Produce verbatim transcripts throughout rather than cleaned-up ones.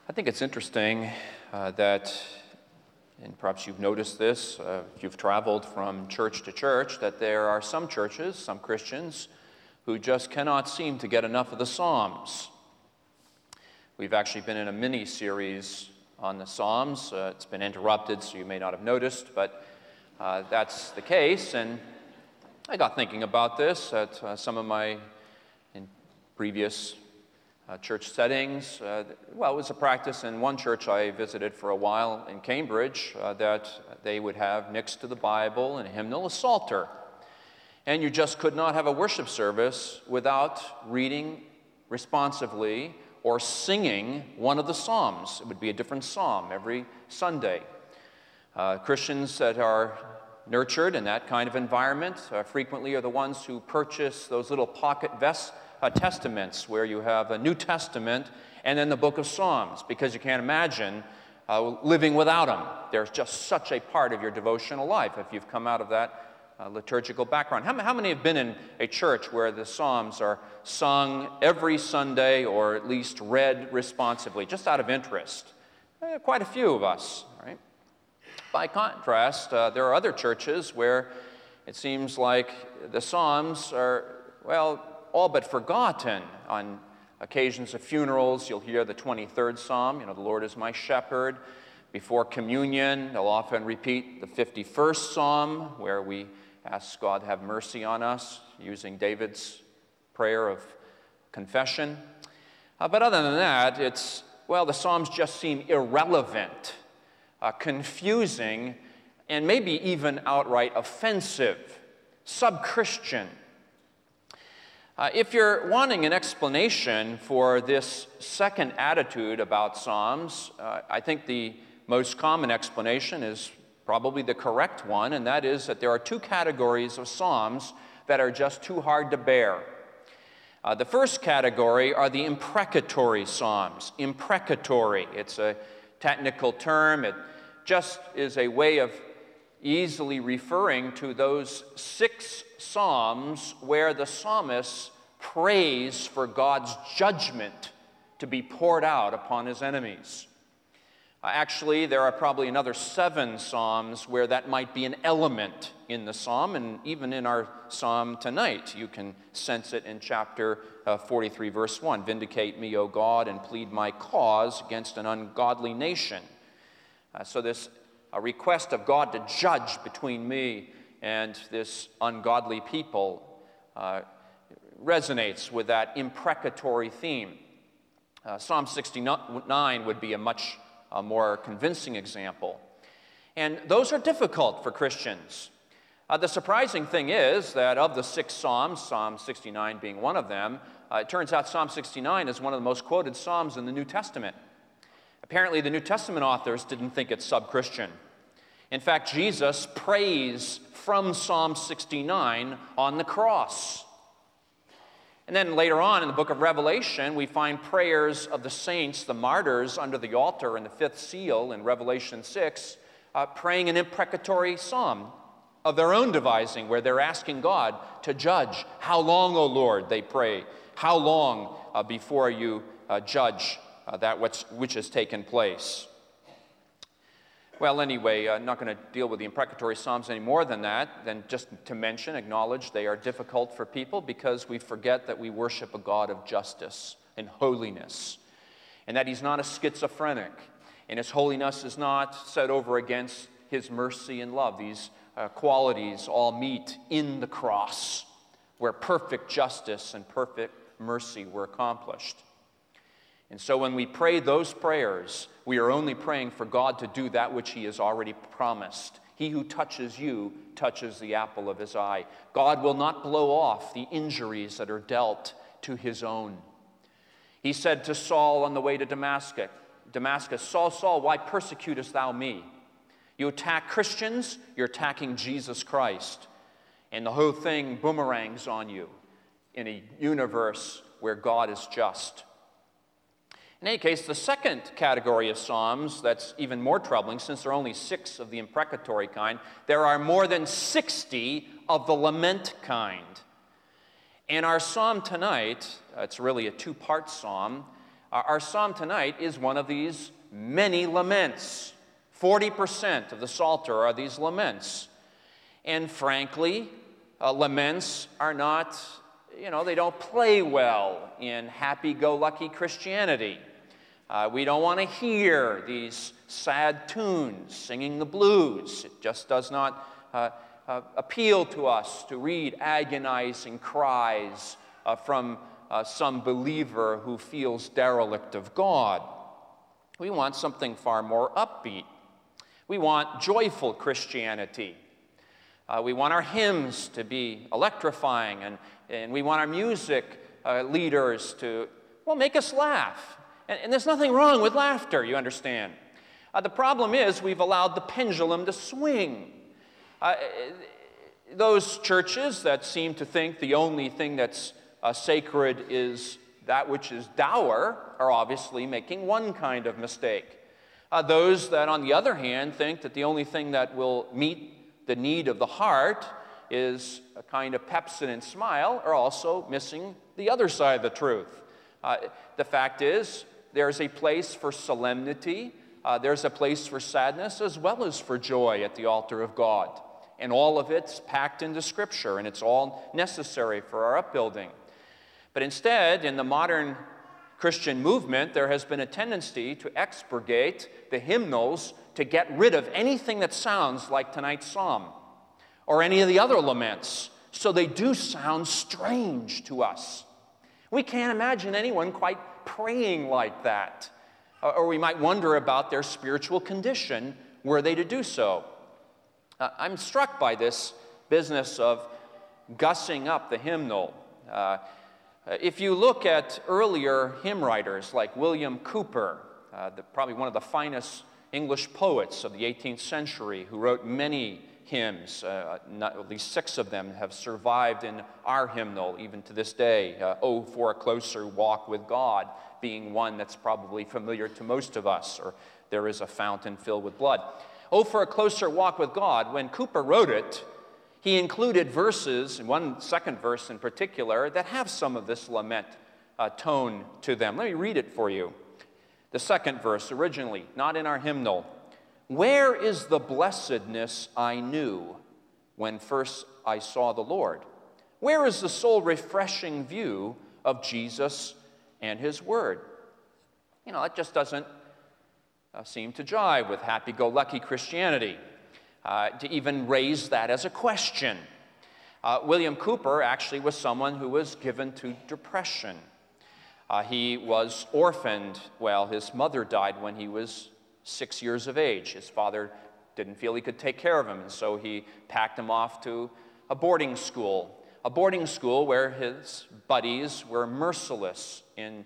I think it's interesting uh, that, and perhaps you've noticed this, uh, if you've traveled from church to church, that there are some churches, some Christians, who just cannot seem to get enough of the Psalms. We've actually been in a mini-series on the Psalms. Uh, it's been interrupted, so you may not have noticed, but uh, that's the case. And I got thinking about this at uh, some of my in previous Uh, church settings. Uh, well, it was a practice in one church I visited for a while in Cambridge uh, that they would have next to the Bible and a hymnal a psalter. And you just could not have a worship service without reading responsively or singing one of the Psalms. It would be a different psalm every Sunday. Uh, Christians that are nurtured in that kind of environment uh, frequently are the ones who purchase those little pocket vests Uh, testaments where you have a New Testament and then the book of Psalms, because you can't imagine uh, living without them. They're just such a part of your devotional life if you've come out of that uh, liturgical background. How, how many have been in a church where the Psalms are sung every Sunday or at least read responsively, just out of interest? Eh, quite a few of us, right? By contrast, uh, there are other churches where it seems like the Psalms are, well, all but forgotten. On occasions of funerals, you'll hear the twenty-third Psalm, you know, the Lord is my shepherd. Before communion, they'll often repeat the fifty-first Psalm, where we ask God to have mercy on us, using David's prayer of confession. Uh, but other than that, it's, well, the Psalms just seem irrelevant, uh, confusing, and maybe even outright offensive, sub-Christian. Uh, if you're wanting an explanation for this second attitude about Psalms, uh, I think the most common explanation is probably the correct one, and that is that there are two categories of Psalms that are just too hard to bear. Uh, the first category are the imprecatory Psalms. Imprecatory, it's a technical term. It just is a way of easily referring to those six Psalms where the psalmist prays for God's judgment to be poured out upon his enemies. Uh, actually, there are probably another seven Psalms where that might be an element in the psalm, and even in our psalm tonight, you can sense it in chapter uh, forty-three, verse one. Vindicate me, O God, and plead my cause against an ungodly nation. Uh, so this a request of God to judge between me and this ungodly people uh, resonates with that imprecatory theme. Uh, Psalm sixty-nine would be a much uh, more convincing example. And those are difficult for Christians. Uh, the surprising thing is that of the six Psalms, Psalm sixty-nine being one of them, uh, it turns out Psalm sixty-nine is one of the most quoted Psalms in the New Testament. Apparently, the New Testament authors didn't think it's sub-Christian. In fact, Jesus prays from Psalm sixty-nine on the cross. And then later on in the book of Revelation, we find prayers of the saints, the martyrs, under the altar in the fifth seal in Revelation six, uh, praying an imprecatory psalm of their own devising, where they're asking God to judge. How long, O Lord, they pray. How long uh, before you uh, judge uh, that which, which has taken place? Well, anyway, I'm not going to deal with the imprecatory Psalms any more than that, than just to mention, acknowledge they are difficult for people because we forget that we worship a God of justice and holiness, and that he's not a schizophrenic, and his holiness is not set over against his mercy and love. These uh, qualities all meet in the cross, where perfect justice and perfect mercy were accomplished. And so when we pray those prayers, we are only praying for God to do that which he has already promised. He who touches you touches the apple of his eye. God will not blow off the injuries that are dealt to his own. He said to Saul on the way to Damascus, Damascus, Saul, Saul, why persecutest thou me? You attack Christians, you're attacking Jesus Christ. And the whole thing boomerangs on you in a universe where God is just. In any case, the second category of Psalms that's even more troubling, since there are only six of the imprecatory kind, there are more than sixty of the lament kind. And our psalm tonight, uh, it's really a two-part psalm, Our, our psalm tonight is one of these many laments. forty percent of the Psalter are these laments. And frankly, uh, laments are not, you know, they don't play well in happy-go-lucky Christianity. Uh, we don't want to hear these sad tunes singing the blues. It just does not uh, uh, appeal to us to read agonizing cries uh, from uh, some believer who feels derelict of God. We want something far more upbeat. We want joyful Christianity. Uh, we want our hymns to be electrifying, and, and we want our music uh, leaders to, well, make us laugh. And, and there's nothing wrong with laughter, you understand. Uh, the problem is we've allowed the pendulum to swing. Uh, those churches that seem to think the only thing that's uh, sacred is that which is dour are obviously making one kind of mistake. Uh, those that, on the other hand, think that the only thing that will meet the need of the heart is a kind of Pepsin and smile are also missing the other side of the truth. Uh, the fact is, there's a place for solemnity, uh, there's a place for sadness, as well as for joy at the altar of God. And all of it's packed into Scripture, and it's all necessary for our upbuilding. But instead, in the modern Christian movement, there has been a tendency to expurgate the hymnals to get rid of anything that sounds like tonight's psalm or any of the other laments, so they do sound strange to us. We can't imagine anyone quite praying like that, or we might wonder about their spiritual condition were they to do so. Uh, I'm struck by this business of gussing up the hymnal. Uh, if you look at earlier hymn writers like William Cowper, uh, the, probably one of the finest English poets of the eighteenth century, who wrote many hymns, uh, not, at least six of them have survived in our hymnal even to this day. Uh, Oh, for a Closer Walk with God being one that's probably familiar to most of us, or There is a Fountain Filled with Blood. Oh, for a Closer Walk with God. When Cowper wrote it, he included verses, one second verse in particular, that have some of this lament uh, tone to them. Let me read it for you. The second verse, originally, not in our hymnal. Where is the blessedness I knew when first I saw the Lord? Where is the soul-refreshing view of Jesus and His Word? You know, it just doesn't uh, seem to jive with happy-go-lucky Christianity, uh, to even raise that as a question. Uh, William Cowper actually was someone who was given to depression. Uh, he was orphaned. Well, his mother died when he was six years of age. His father didn't feel he could take care of him, and so he packed him off to a boarding school, a boarding school where his buddies were merciless in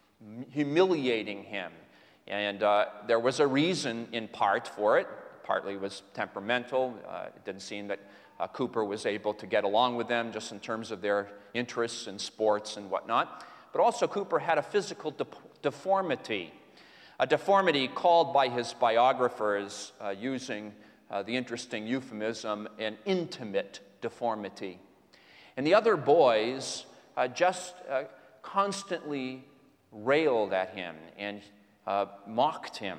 humiliating him. And uh, there was a reason in part for it. Partly it was temperamental. Uh, it didn't seem that uh, Cowper was able to get along with them just in terms of their interests in sports and whatnot. But also Cowper had a physical de- deformity, a deformity called by his biographers, uh, using uh, the interesting euphemism, an intimate deformity. And the other boys uh, just uh, constantly railed at him and uh, mocked him.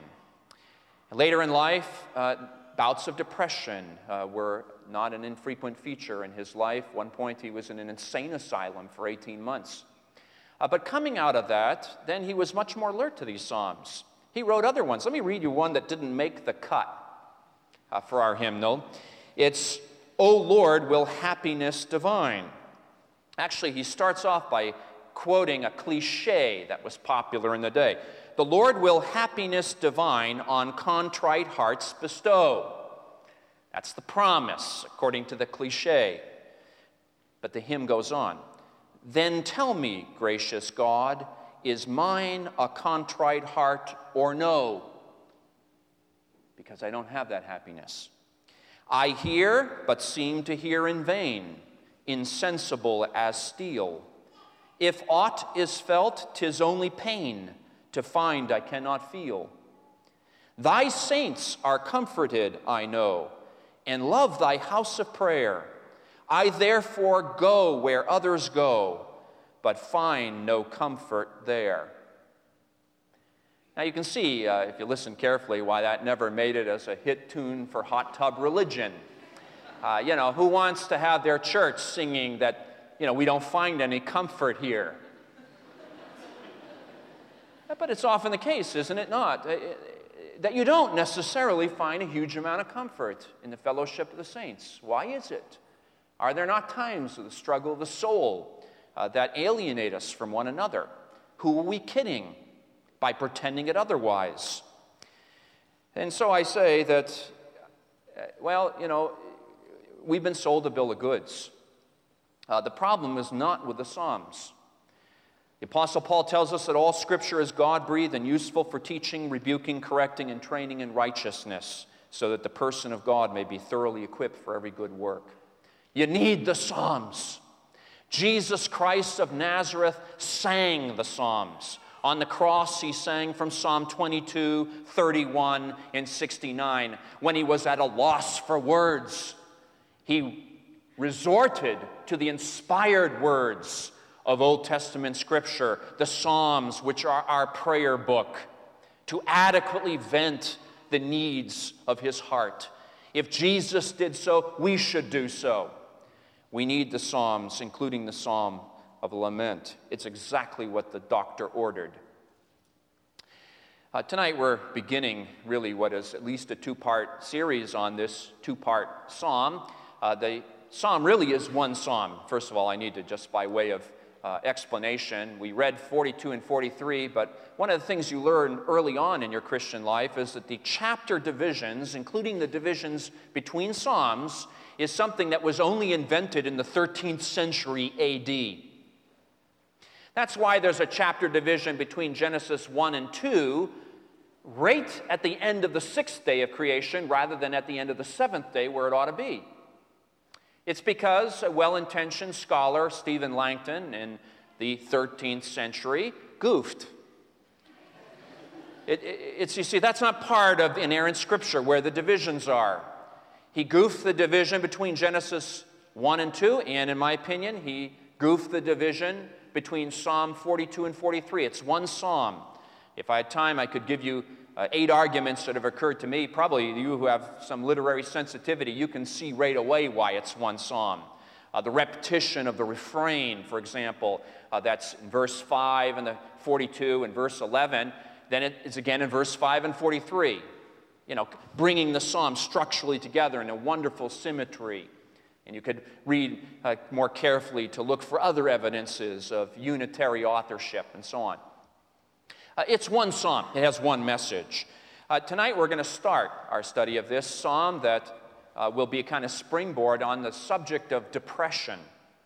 Later in life, uh, bouts of depression uh, were not an infrequent feature in his life. At one point, he was in an insane asylum for eighteen months. Uh, but coming out of that, then he was much more alert to these psalms. He wrote other ones. Let me read you one that didn't make the cut uh, for our hymnal. It's, O Lord, will happiness divine. Actually, he starts off by quoting a cliche that was popular in the day. The Lord will happiness divine on contrite hearts bestow. That's the promise, according to the cliche. But the hymn goes on. Then tell me, gracious God, is mine a contrite heart or no? Because I don't have that happiness. I hear, but seem to hear in vain, insensible as steel. If aught is felt, 'tis only pain, to find I cannot feel. Thy saints are comforted, I know, and love thy house of prayer. I therefore go where others go, but find no comfort there. Now you can see, uh, if you listen carefully, why that never made it as a hit tune for hot tub religion. Uh, you know, who wants to have their church singing that, you know, we don't find any comfort here? But it's often the case, isn't it not? That you don't necessarily find a huge amount of comfort in the fellowship of the saints. Why is it? Are there not times of the struggle of the soul uh, that alienate us from one another? Who are we kidding by pretending it otherwise? And so I say that, uh, well, you know, we've been sold a bill of goods. Uh, the problem is not with the Psalms. The Apostle Paul tells us that all Scripture is God-breathed and useful for teaching, rebuking, correcting, and training in righteousness, so that the person of God may be thoroughly equipped for every good work. You need the Psalms. Jesus Christ of Nazareth sang the Psalms. On the cross, he sang from Psalm twenty-two, thirty-one, and sixty-nine. When he was at a loss for words, he resorted to the inspired words of Old Testament Scripture, the Psalms, which are our prayer book, to adequately vent the needs of his heart. If Jesus did so, we should do so. We need the Psalms, including the Psalm of Lament. It's exactly what the doctor ordered. Uh, tonight we're beginning really what is at least a two-part series on this two-part psalm. Uh, the psalm really is one psalm. First of all, I need to, just by way of uh, explanation, we read forty-two and forty-three, but one of the things you learn early on in your Christian life is that the chapter divisions, including the divisions between psalms, is something that was only invented in the thirteenth century A D. That's why there's a chapter division between Genesis one and two, right at the end of the sixth day of creation, rather than at the end of the seventh day where it ought to be. It's because a well-intentioned scholar, Stephen Langton, in the thirteenth century, goofed. It, it, it's, you see, that's not part of inerrant Scripture where the divisions are. He goofed the division between Genesis one and two, and in my opinion, he goofed the division between Psalm forty-two and forty-three. It's one psalm. If I had time, I could give you uh, eight arguments that have occurred to me. Probably you who have some literary sensitivity, you can see right away why it's one psalm. Uh, the repetition of the refrain, for example, uh, that's in verse five and the forty-two and verse eleven. Then it is again in verse five and forty-three. You know, bringing the psalm structurally together in a wonderful symmetry. And you could read uh, more carefully to look for other evidences of unitary authorship and so on. Uh, it's one psalm. It has one message. Uh, tonight we're going to start our study of this psalm that uh, will be a kind of springboard on the subject of depression.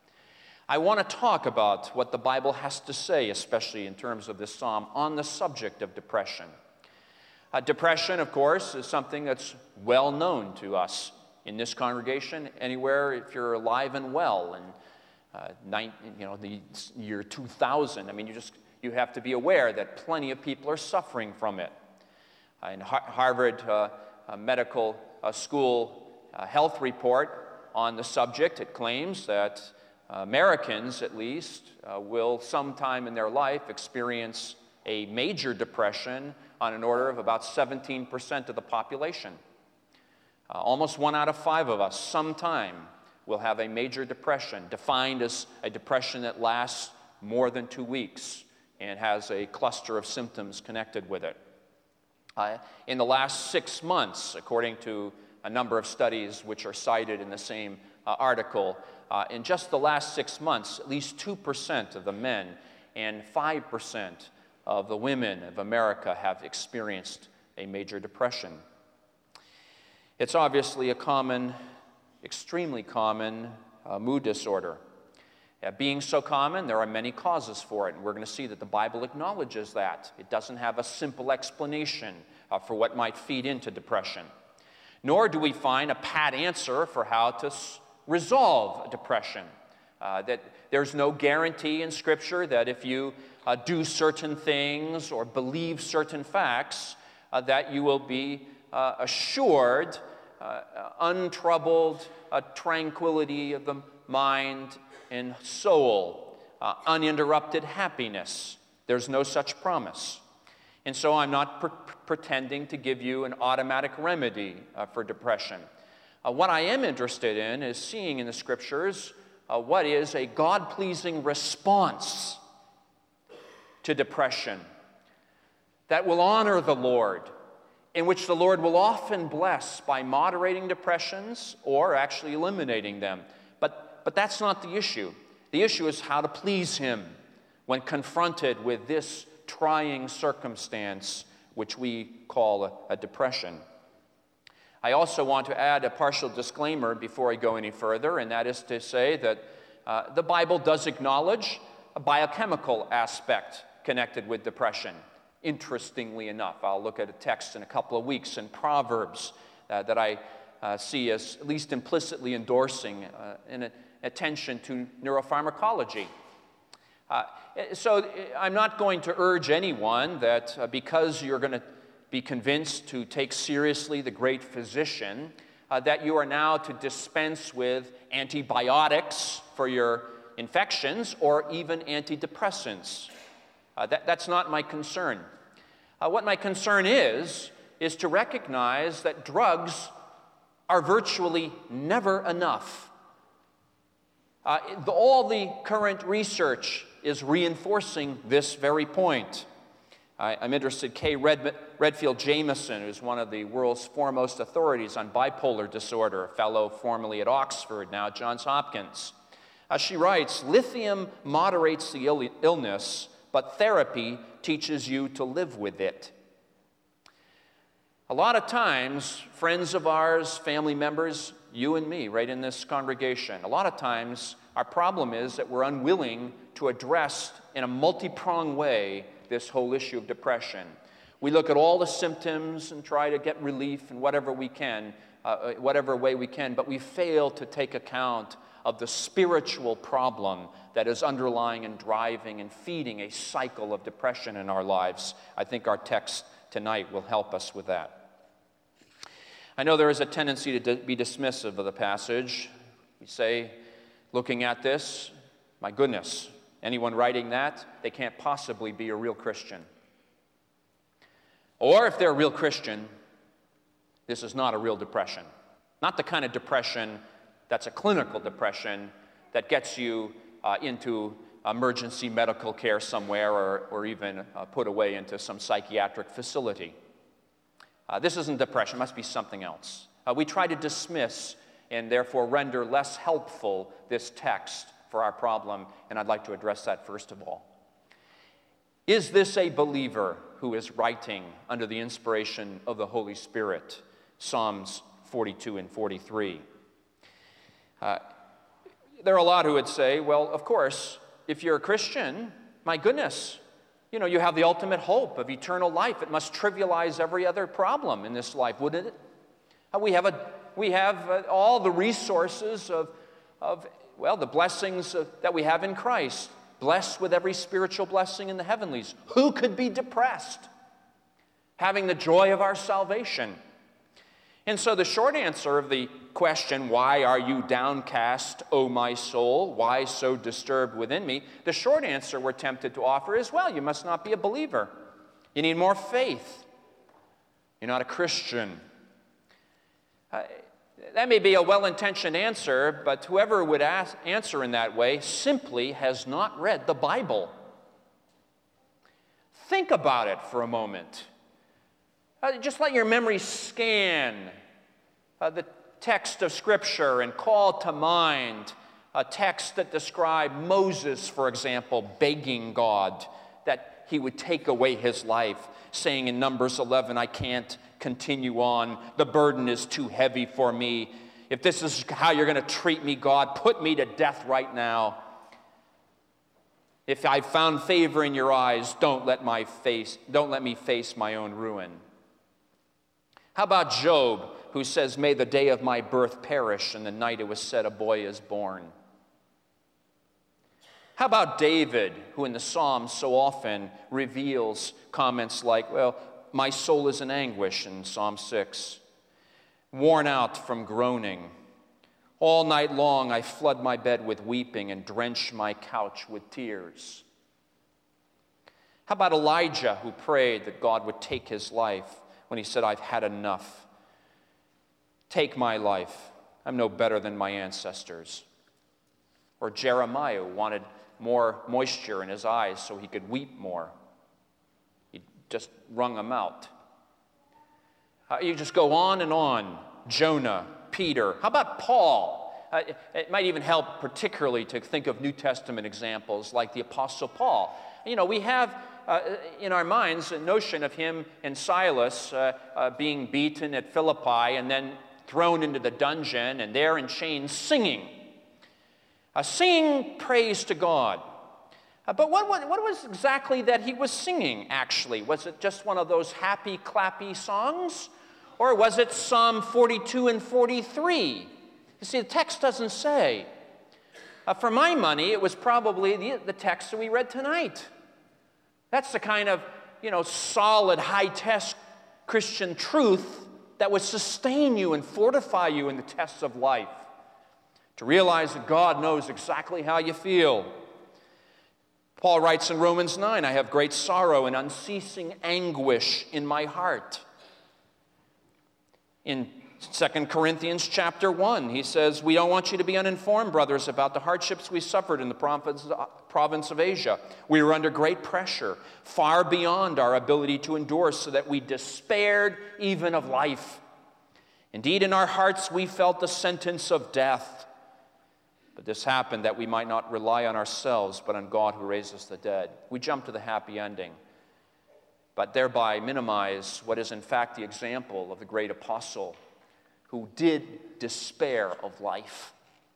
I want to talk about what the Bible has to say, especially in terms of this psalm, on the subject of depression. Uh, depression, of course, is something that's well known to us in this congregation, anywhere if you're alive and well. And uh, nine, you know, the year two thousand, I mean, you just you have to be aware that plenty of people are suffering from it. Uh, in Har- Harvard uh, uh, Medical uh, School uh, health report on the subject, it claims that uh, Americans, at least, uh, will sometime in their life experience a major depression on an order of about seventeen percent of the population. Uh, almost one out of five of us sometime will have a major depression, defined as a depression that lasts more than two weeks and has a cluster of symptoms connected with it. Uh, in the last six months, according to a number of studies which are cited in the same uh, article, uh, in just the last six months, at least two percent of the men and five percent of the women of America have experienced a major depression. It's obviously a common, extremely common uh, mood disorder. Uh, being so common, there are many causes for it, and we're going to see that the Bible acknowledges that. It doesn't have a simple explanation uh, for what might feed into depression. Nor do we find a pat answer for how to s- resolve depression. Uh, that there's no guarantee in Scripture that if you uh, do certain things or believe certain facts, uh, that you will be uh, assured uh, untroubled uh, tranquility of the mind and soul, uh, uninterrupted happiness. There's no such promise. And so I'm not pre- pretending to give you an automatic remedy uh, for depression. Uh, what I am interested in is seeing in the Scriptures uh, what is a God-pleasing response to depression that will honor the Lord, in which the Lord will often bless by moderating depressions or actually eliminating them. But, but that's not the issue. The issue is how to please Him when confronted with this trying circumstance, which we call a, a depression. I also want to add a partial disclaimer before I go any further, and that is to say that uh, the Bible does acknowledge a biochemical aspect connected with depression. Interestingly enough, I'll look at a text in a couple of weeks in Proverbs uh, that I uh, see as at least implicitly endorsing uh, an attention to neuropharmacology. Uh, so I'm not going to urge anyone that uh, because you're going to be convinced to take seriously the great physician, uh, that you are now to dispense with antibiotics for your infections or even antidepressants. Uh, that, that's not my concern. Uh, what my concern is, is to recognize that drugs are virtually never enough. Uh, the, all the current research is reinforcing this very point. I, I'm interested, Kay Red, Redfield Jamieson, who's one of the world's foremost authorities on bipolar disorder, a fellow formerly at Oxford, now at Johns Hopkins. Uh, she writes, lithium moderates the Ill- illness, but therapy teaches you to live with it. A lot of times, friends of ours, family members, you and me, right in this congregation, a lot of times our problem is that we're unwilling to address in a multi-pronged way this whole issue of depression. We look at all the symptoms and try to get relief in whatever we can, uh, whatever way we can, but we fail to take account of the spiritual problem that is underlying and driving and feeding a cycle of depression in our lives. I think our text tonight will help us with that. I know there is a tendency to be dismissive of the passage. We say, looking at this, my goodness, anyone writing that, they can't possibly be a real Christian. Or if they're a real Christian, this is not a real depression. Not the kind of depression that's a clinical depression that gets you uh, into emergency medical care somewhere or, or even uh, put away into some psychiatric facility. Uh, this isn't depression, it must be something else. Uh, we try to dismiss and therefore render less helpful this text for our problem, and I'd like to address that first of all. Is this a believer who is writing under the inspiration of the Holy Spirit? Psalms forty-two and forty-three. Uh, there are a lot who would say, well, of course, if you're a Christian, my goodness, you know, you have the ultimate hope of eternal life. It must trivialize every other problem in this life, wouldn't it? Uh, we have, a, we have uh, all the resources of, of well, the blessings of, that we have in Christ, blessed with every spiritual blessing in the heavenlies. Who could be depressed? Having the joy of our salvation. And so the short answer of the question, why are you downcast, O my soul? Why so disturbed within me? The short answer we're tempted to offer is, well, you must not be a believer. You need more faith. You're not a Christian. Uh, that may be a well-intentioned answer, but whoever would ask, answer in that way simply has not read the Bible. Think about it for a moment. Uh, just let your memory scan uh, the text of Scripture and call to mind a text that described Moses, for example, begging God that he would take away his life, saying in Numbers eleven, I can't continue on. The burden is too heavy for me. If this is how you're going to treat me, God, put me to death right now. If I've found favor in your eyes, don't let my face, don't let me face my own ruin. How about Job, who says, may the day of my birth perish and the night it was said a boy is born? How about David, who in the Psalms so often reveals comments like, well, my soul is in anguish in Psalm six, worn out from groaning. All night long I flood my bed with weeping and drench my couch with tears. How about Elijah, who prayed that God would take his life when he said, I've had enough. Take my life. I'm no better than my ancestors. Or Jeremiah, who wanted more moisture in his eyes so he could weep more. He just wrung them out. Uh, you just go on and on. Jonah, Peter. How about Paul? Uh, it might even help particularly to think of New Testament examples like the Apostle Paul. You know, we have uh, in our minds a notion of him and Silas uh, uh, being beaten at Philippi and then thrown into the dungeon and there in chains singing. Uh, singing praise to God. Uh, but what, what, what was exactly that he was singing, actually? Was it just one of those happy, clappy songs? Or was it Psalm forty-two and forty-three? You see, the text doesn't say. Uh, for my money, it was probably the, the text that we read tonight. That's the kind of, you know, solid, high-test Christian truth that would sustain you and fortify you in the tests of life. To realize that God knows exactly how you feel. Paul writes in Romans nine, I have great sorrow and unceasing anguish in my heart. In Second Corinthians chapter one, he says, we don't want you to be uninformed, brothers, about the hardships we suffered in the province of Asia. We were under great pressure, far beyond our ability to endure, so that we despaired even of life. Indeed, in our hearts we felt the sentence of death. But this happened that we might not rely on ourselves, but on God who raises the dead. We jump to the happy ending, but thereby minimize what is in fact the example of the great apostle who did despair of life.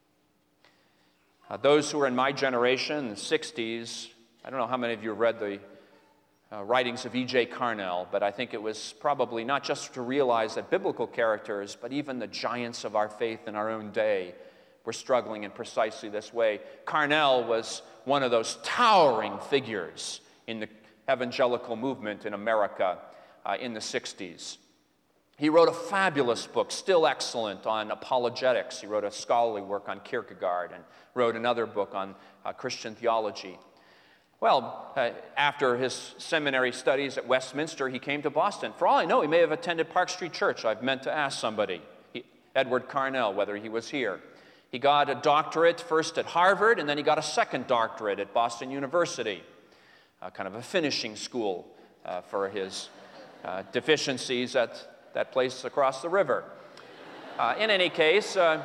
Uh, those who are in my generation, the sixties, I don't know how many of you have read the uh, writings of E J Carnell, but I think it was probably not just to realize that biblical characters, but even the giants of our faith in our own day were struggling in precisely this way. Carnell was one of those towering figures in the evangelical movement in America uh, in the sixties. He wrote a fabulous book, still excellent, on apologetics. He wrote a scholarly work on Kierkegaard and wrote another book on uh, Christian theology. Well, uh, after his seminary studies at Westminster, he came to Boston. For all I know, he may have attended Park Street Church. I've meant to ask somebody, he, Edward Carnell, whether he was here. He got a doctorate first at Harvard, and then he got a second doctorate at Boston University, uh, kind of a finishing school uh, for his uh, deficiencies at that place across the river. Uh, in any case, uh,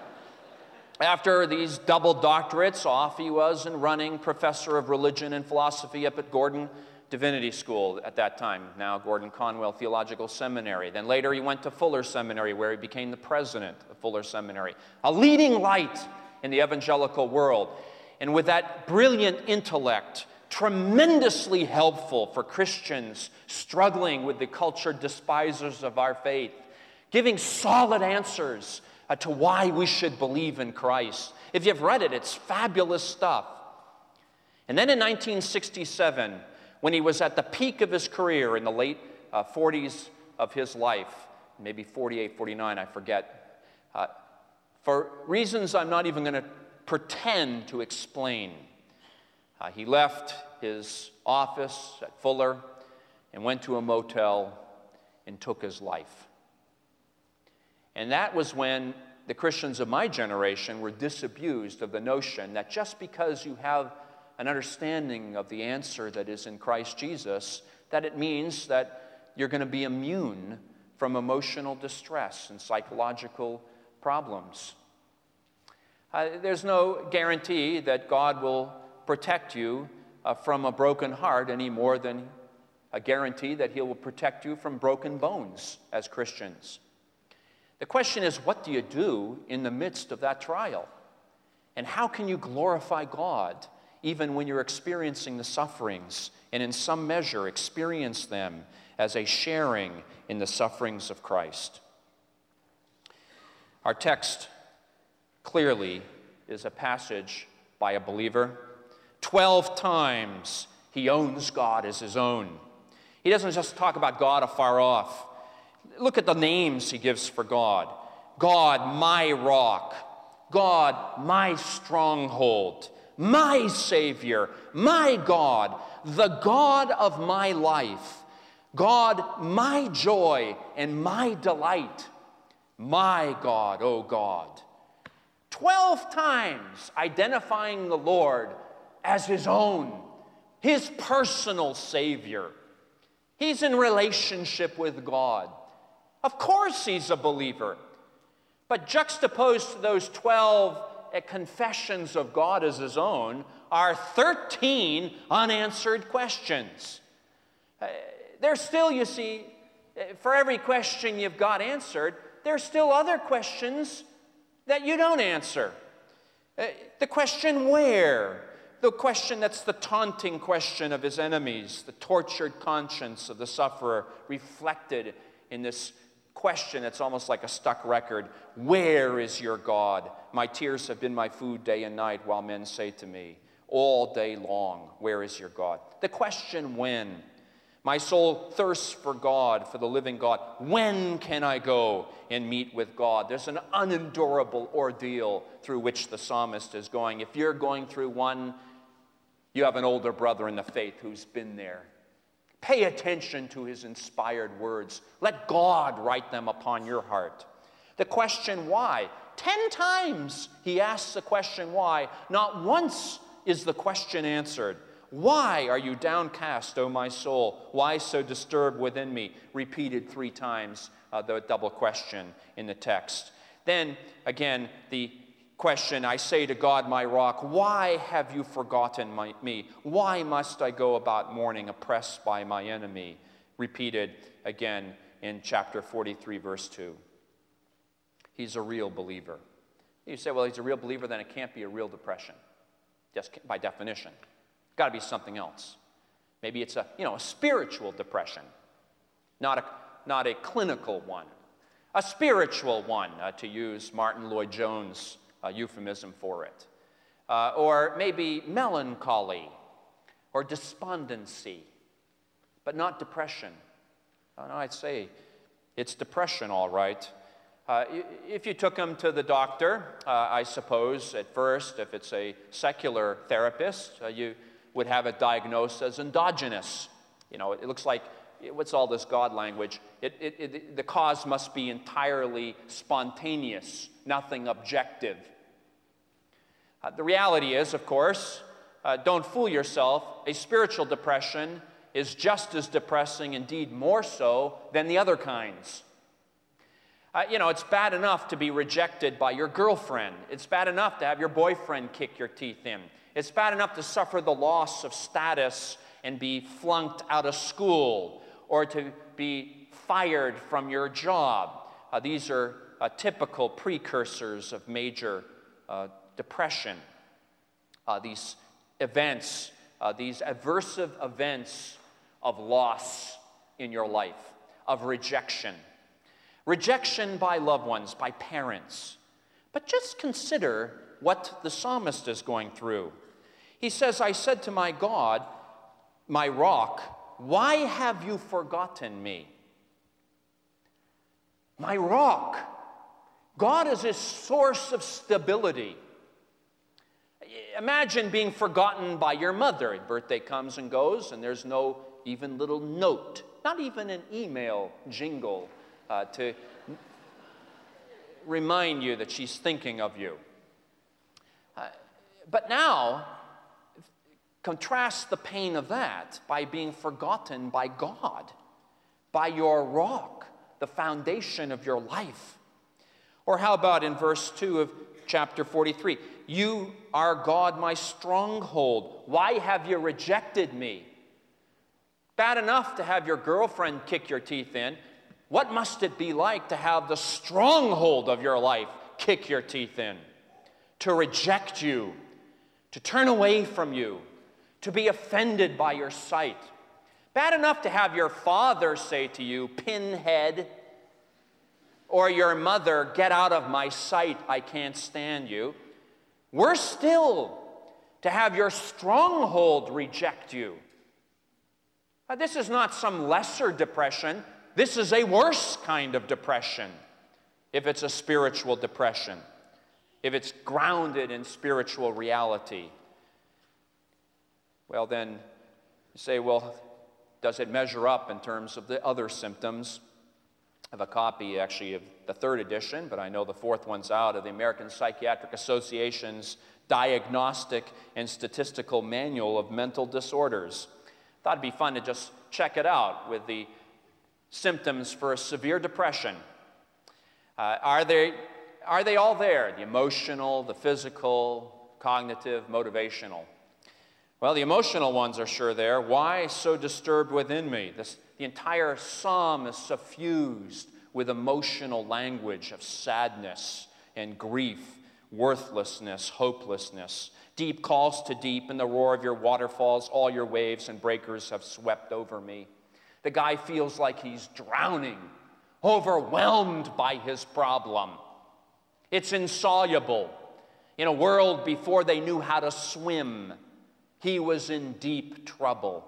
after these double doctorates, off he was and running professor of religion and philosophy up at Gordon Divinity School at that time, now Gordon Conwell Theological Seminary. Then later he went to Fuller Seminary, where he became the president of Fuller Seminary, a leading light in the evangelical world. And with that brilliant intellect, tremendously helpful for Christians struggling with the cultured despisers of our faith, giving solid answers uh, to why we should believe in Christ. If you've read it, it's fabulous stuff. And then in nineteen sixty-seven, when he was at the peak of his career in the late uh, forties of his life, maybe forty-eight, forty-nine, I forget, uh, for reasons I'm not even going to pretend to explain, Uh, he left his office at Fuller and went to a motel and took his life. And that was when the Christians of my generation were disabused of the notion that just because you have an understanding of the answer that is in Christ Jesus, that it means that you're going to be immune from emotional distress and psychological problems. Uh, there's no guarantee that God will protect you uh, from a broken heart any more than a guarantee that he will protect you from broken bones as Christians. The question is, what do you do in the midst of that trial? And how can you glorify God even when you're experiencing the sufferings and in some measure experience them as a sharing in the sufferings of Christ? Our text clearly is a passage by a believer. Twelve times he owns God as his own. He doesn't just talk about God afar off. Look at the names he gives for God. God, my rock. God, my stronghold. My Savior. My God. the God of my life, God, my joy and my delight, my God, oh God. Twelve times identifying the Lord as his own, his personal Savior. He's in relationship with God. Of course he's a believer. But juxtaposed to those twelve confessions of God as his own are thirteen unanswered questions. Uh, there's still, you see, for every question you've got answered, there's still other questions that you don't answer. Uh, the question where? The question that's the taunting question of his enemies, the tortured conscience of the sufferer reflected in this question. It's almost like a stuck record. Where is your God? My tears have been my food day and night, while men say to me all day long, where is your God? The question when. My soul thirsts for God, for the living God. When can I go and meet with God? There's an unendurable ordeal through which the psalmist is going. If you're going through one, you have an older brother in the faith who's been there. Pay attention to his inspired words. Let God write them upon your heart. The question why. Ten times he asks the question why. Not once is the question answered. Why are you downcast, O my soul? Why so disturbed within me? Repeated three times, uh, the double question in the text. Then, again, the question, I say to God, my rock, why have you forgotten my, me? Why must I go about mourning, oppressed by my enemy? Repeated again in chapter forty-three, verse two. He's a real believer. You say, well, he's a real believer, then it can't be a real depression, just by definition. Got to be something else. Maybe it's a, you know, a spiritual depression, not a, not a clinical one. A spiritual one, uh, to use Martin Lloyd-Jones' uh, euphemism for it. Uh, or maybe melancholy or despondency, but not depression. Oh, no, I'd say it's depression, all right. Uh, if you took him to the doctor, uh, I suppose, at first, if it's a secular therapist, uh, you would have it diagnosed as endogenous. You know, it looks like, what's all this God language? It, it, it, the cause must be entirely spontaneous, nothing objective. Uh, the reality is, of course, uh, don't fool yourself, a spiritual depression is just as depressing, indeed more so, than the other kinds. Uh, you know, it's bad enough to be rejected by your girlfriend. It's bad enough to have your boyfriend kick your teeth in. It's bad enough to suffer the loss of status and be flunked out of school or to be fired from your job. Uh, these are uh, typical precursors of major uh, depression. Uh, these events, uh, these aversive events of loss in your life, of rejection. Rejection by loved ones, by parents. But just consider what the psalmist is going through. He says, I said to my God, my rock, why have you forgotten me? My rock. God is his source of stability. Imagine being forgotten by your mother. Your birthday comes and goes, and there's no even little note, not even an email jingle uh, to remind you that she's thinking of you. Uh, but now, contrast the pain of that by being forgotten by God, by your rock, the foundation of your life. Or how about in verse two of chapter forty-three? You are God, my stronghold. Why have you rejected me? Bad enough to have your girlfriend kick your teeth in. What must it be like to have the stronghold of your life kick your teeth in? To reject you, to turn away from you, to be offended by your sight. Bad enough to have your father say to you, pinhead, or your mother, get out of my sight, I can't stand you. Worse still, to have your stronghold reject you. Now, this is not some lesser depression. This is a worse kind of depression, if it's a spiritual depression, if it's grounded in spiritual reality. Well then, You say, well, does it measure up in terms of the other symptoms? I have a copy, actually, of the third edition, but I know the fourth one's out, of the American Psychiatric Association's Diagnostic and Statistical Manual of Mental Disorders. Thought it'd be fun to just check it out with the symptoms for a severe depression. Uh, are they, are they all there? The emotional, the physical, cognitive, motivational. Well, the emotional ones are sure there. Why so disturbed within me? This, the entire psalm is suffused with emotional language of sadness and grief, worthlessness, hopelessness. Deep calls to deep, in the roar of your waterfalls, all your waves and breakers have swept over me. The guy feels like he's drowning, overwhelmed by his problem. It's insoluble. In a world before they knew how to swim, he was in deep trouble.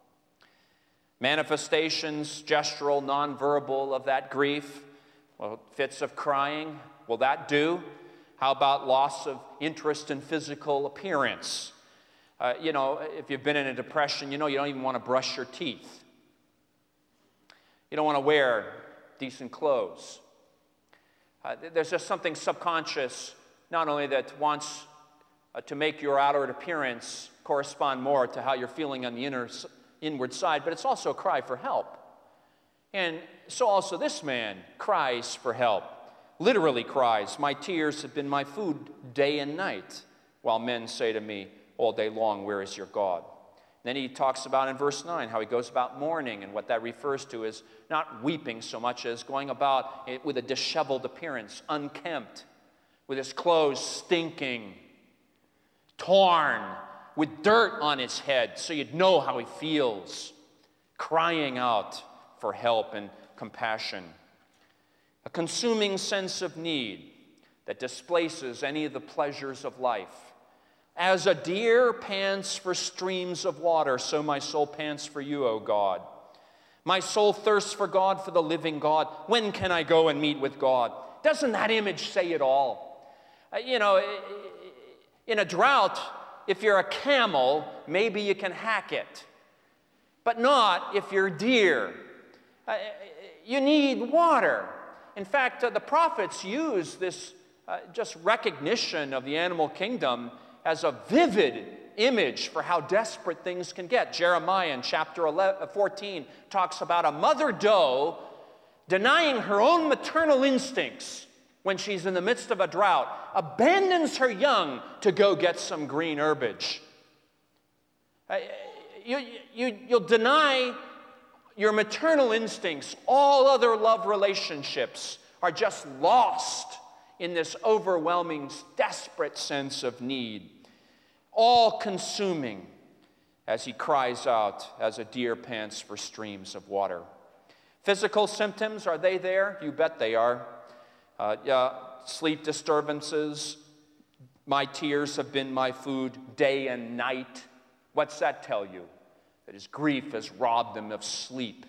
Manifestations, gestural, nonverbal of that grief. Well, fits of crying, will that do? How about loss of interest in physical appearance? Uh, you know, if you've been in a depression, you know you don't even want to brush your teeth. You don't want to wear decent clothes. Uh, there's just something subconscious, not only that wants uh, to make your outward appearance correspond more to how you're feeling on the inner, inward side, but it's also a cry for help. And so also this man cries for help, literally cries, my tears have been my food day and night, while men say to me all day long, where is your God? Then he talks about in verse nine how he goes about mourning, and what that refers to is not weeping so much as going about it with a disheveled appearance, unkempt, with his clothes stinking, torn, with dirt on his head, so you'd know how he feels, crying out for help and compassion. A consuming sense of need that displaces any of the pleasures of life. As a deer pants for streams of water, so my soul pants for you, O God. My soul thirsts for God, for the living God. When can I go and meet with God? Doesn't that image say it all? Uh, you know, in a drought, if you're a camel, maybe you can hack it. But not if you're deer. Uh, you need water. In fact, uh, the prophets use this uh, just recognition of the animal kingdom as a vivid image for how desperate things can get. Jeremiah in chapter eleven, fourteen talks about a mother doe denying her own maternal instincts when she's in the midst of a drought, abandons her young to go get some green herbage. Uh, you, you, you'll deny your maternal instincts. All other love relationships are just lost in this overwhelming, desperate sense of need. All consuming as he cries out as a deer pants for streams of water. Physical symptoms, are they there? You bet they are. Uh, yeah, sleep disturbances. My tears have been my food day and night. What's that tell you? That his grief has robbed him of sleep.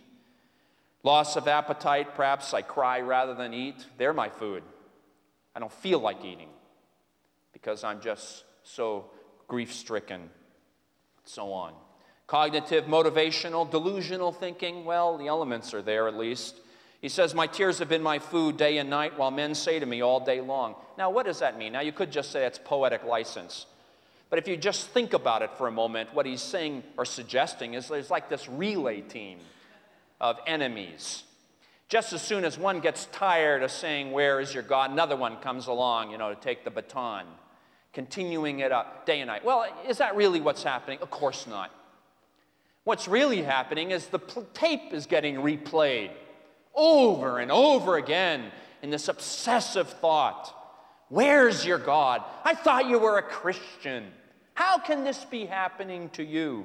Loss of appetite, perhaps I cry rather than eat. They're my food. I don't feel like eating because I'm just so grief-stricken, so on. Cognitive, motivational, delusional thinking, well, the elements are there at least. He says, my tears have been my food day and night, while men say to me all day long. Now, what does that mean? Now, you could just say it's poetic license. But if you just think about it for a moment, what he's saying or suggesting is there's like this relay team of enemies. Just as soon as one gets tired of saying, where is your God, another one comes along, you know, to take the baton, continuing it up day and night. Well, is that really what's happening? Of course not. What's really happening is the tape is getting replayed over and over again in this obsessive thought. Where's your God? I thought you were a Christian. How can this be happening to you?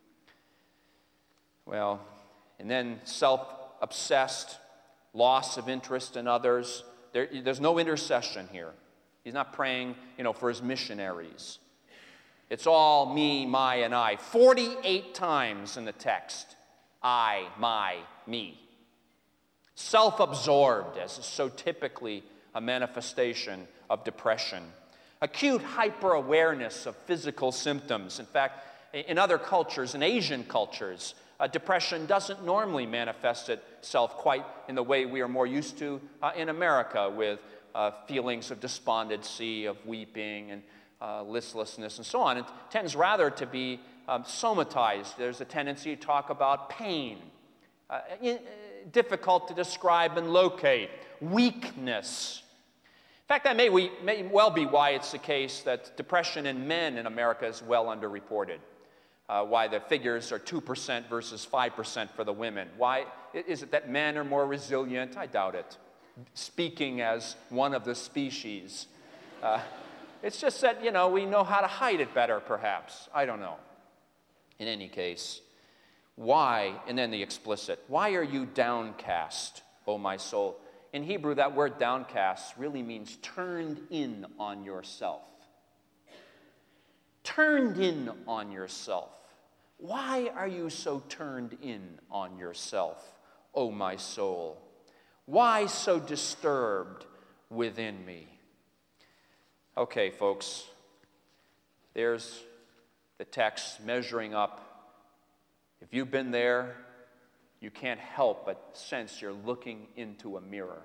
Well, and then self-obsessed, loss of interest in others. There, there's no intercession here. He's not praying, you know, for his missionaries. It's all me, my, and I. forty-eight times in the text. I, my, me. Self-absorbed, as is so typically a manifestation of depression. Acute hyper-awareness of physical symptoms. In fact, in other cultures, in Asian cultures, uh, depression doesn't normally manifest itself quite in the way we are more used to uh, in America, with uh, feelings of despondency, of weeping, and uh, listlessness, and so on. It tends rather to be um, somatized. There's a tendency to talk about pain, uh, in, uh, difficult to describe and locate, weakness. In fact, that may, we, may well be why it's the case that depression in men in America is well underreported. Uh, why the figures are two percent versus five percent for the women. Why is it that men are more resilient? I doubt it. Speaking as one of the species. Uh, it's just that, you know, we know how to hide it better, perhaps. I don't know. In any case, why, and then the explicit, why are you downcast, O my soul? In Hebrew, that word downcast really means turned in on yourself. Turned in on yourself. Why are you so turned in on yourself, O my soul? Why so disturbed within me? Okay, folks, there's the text measuring up. If you've been there, you can't help but sense you're looking into a mirror.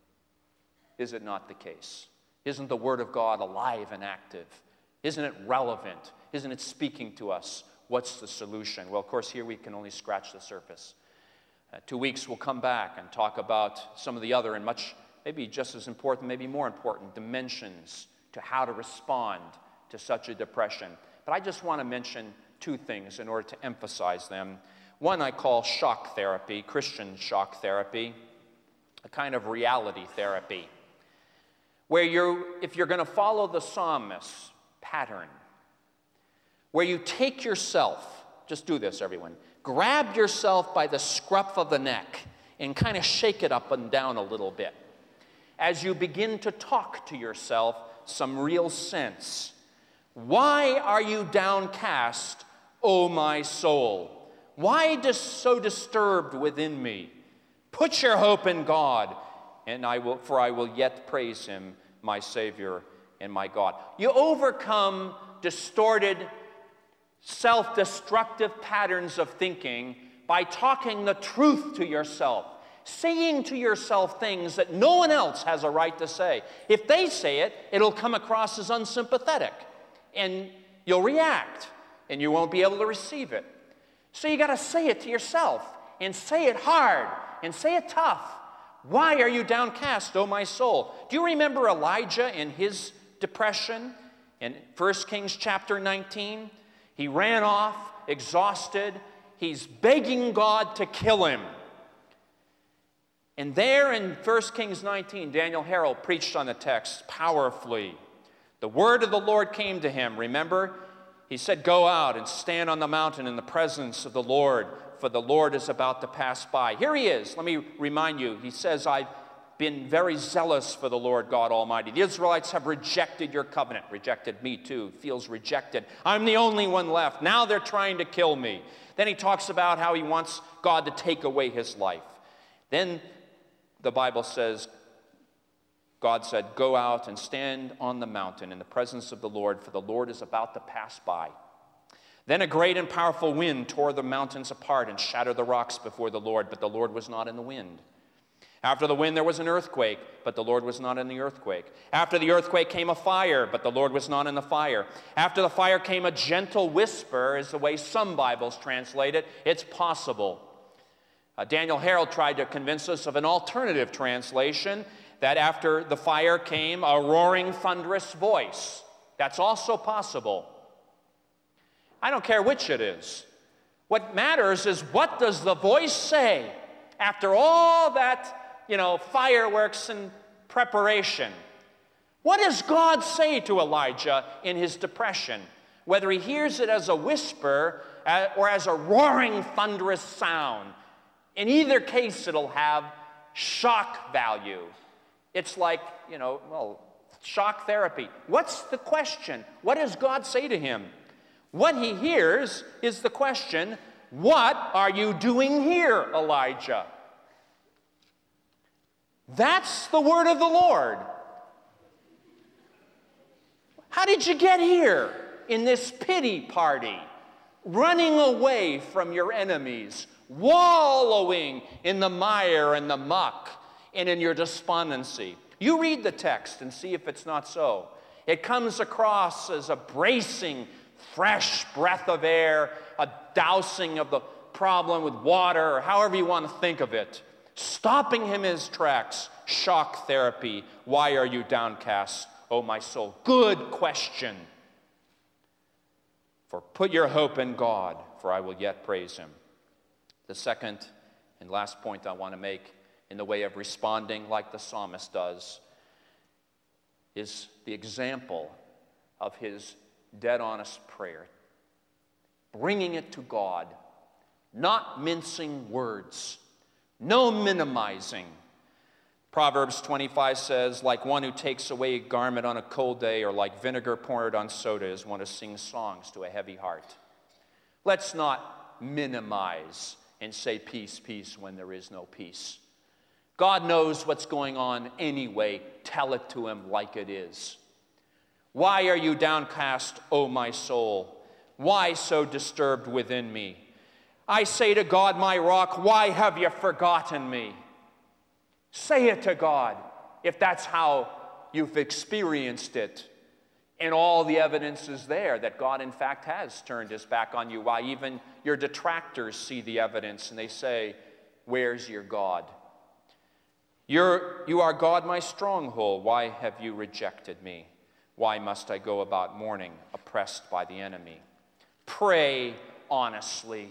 Is it not the case? Isn't the Word of God alive and active? Isn't it relevant? Isn't it speaking to us? What's the solution? Well, of course, here we can only scratch the surface. Uh, two weeks we'll come back and talk about some of the other and much, maybe just as important, maybe more important, dimensions to how to respond to such a depression. But I just want to mention two things in order to emphasize them. One I call shock therapy, Christian shock therapy, a kind of reality therapy, where you're, if you're going to follow the psalmist's pattern, where you take yourself, just do this, everyone, grab yourself by the scruff of the neck and kind of shake it up and down a little bit. As you begin to talk to yourself some real sense. Why are you downcast, O my soul? Why dis- so disturbed within me? Put your hope in God, and I will, for I will yet praise him, my Savior and my God. You overcome distorted, self-destructive patterns of thinking by talking the truth to yourself, saying to yourself things that no one else has a right to say. If they say it, it'll come across as unsympathetic, and you'll react, and you won't be able to receive it. So you got to say it to yourself, and say it hard, and say it tough. Why are you downcast, O my soul? Do you remember Elijah in his depression in First Kings chapter nineteen? He ran off, exhausted. He's begging God to kill him. And there in First Kings nineteen, Daniel Harrell preached on the text powerfully. The word of the Lord came to him. Remember? He said, go out and stand on the mountain in the presence of the Lord, for the Lord is about to pass by. Here he is. Let me remind you. He says, I've been very zealous for the Lord God Almighty. The Israelites have rejected your covenant. Rejected me too. Feels rejected. I'm the only one left. Now they're trying to kill me. Then he talks about how he wants God to take away his life. Then the Bible says, God said, go out and stand on the mountain in the presence of the Lord, for the Lord is about to pass by. Then a great and powerful wind tore the mountains apart and shattered the rocks before the Lord, but the Lord was not in the wind. After the wind there was an earthquake, but the Lord was not in the earthquake. After the earthquake came a fire, but the Lord was not in the fire. After the fire came a gentle whisper, is the way some Bibles translate it. It's possible. Uh, Daniel Harrell tried to convince us of an alternative translation, that after the fire came a roaring, thunderous voice. That's also possible. I don't care which it is. What matters is, what does the voice say after all that, you know, fireworks and preparation? What does God say to Elijah in his depression? Whether he hears it as a whisper uh, or as a roaring, thunderous sound, in either case it'll have shock value. It's like, you know, well, shock therapy. What's the question? What does God say to him? What he hears is the question, what are you doing here, Elijah? That's the word of the Lord. How did you get here in this pity party? running away from your enemies, wallowing in the mire and the muck and in your despondency. You read the text and see if it's not so. It comes across as a bracing, fresh breath of air, a dousing of the problem with water, or however you want to think of it. Stopping him in his tracks. Shock therapy. Why are you downcast, O my soul? Good question. For put your hope in God, for I will yet praise him. The second and last point I want to make in the way of responding like the psalmist does is the example of his dead honest prayer. Bringing it to God, not mincing words, no minimizing. Proverbs twenty-five says, like one who takes away a garment on a cold day, or like vinegar poured on soda, is one who sings songs to a heavy heart. Let's not minimize and say peace, peace when there is no peace. God knows what's going on anyway. Tell it to him like it is. Why are you downcast, O my soul? Why so disturbed within me? I say to God, my rock, why have you forgotten me? Say it to God if that's how you've experienced it. And all the evidence is there that God, in fact, has turned his back on you. Why even your detractors see the evidence and they say, where's your God? You're, you are God, my stronghold. Why have you rejected me? Why must I go about mourning, oppressed by the enemy? Pray honestly.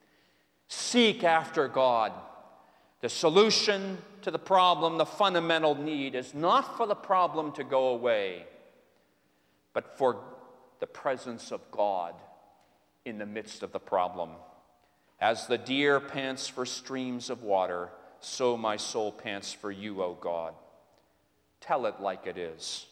Seek after God. The solution to the problem, the fundamental need, is not for the problem to go away, but for the presence of God in the midst of the problem. As the deer pants for streams of water, so my soul pants for you, O God. Tell it like it is.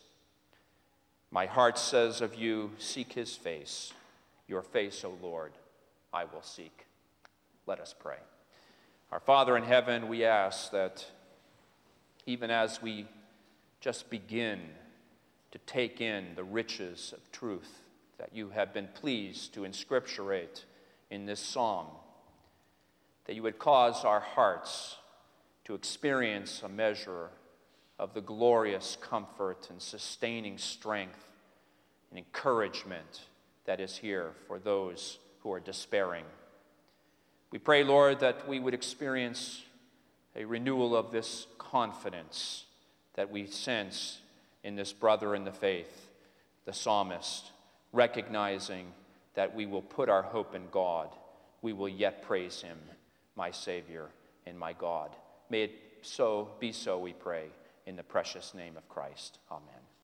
My heart says of you, seek his face. Your face, O Lord, I will seek. Let us pray. Our Father in heaven, we ask that even as we just begin to take in the riches of truth that you have been pleased to inscripturate in this psalm, that you would cause our hearts to experience a measure of the glorious comfort and sustaining strength and encouragement that is here for those who are despairing. We pray, Lord, that we would experience a renewal of this confidence that we sense in this brother in the faith, the psalmist, recognizing that we will put our hope in God. We will yet praise him, my Savior and my God. May it so be so, we pray, in the precious name of Christ. Amen.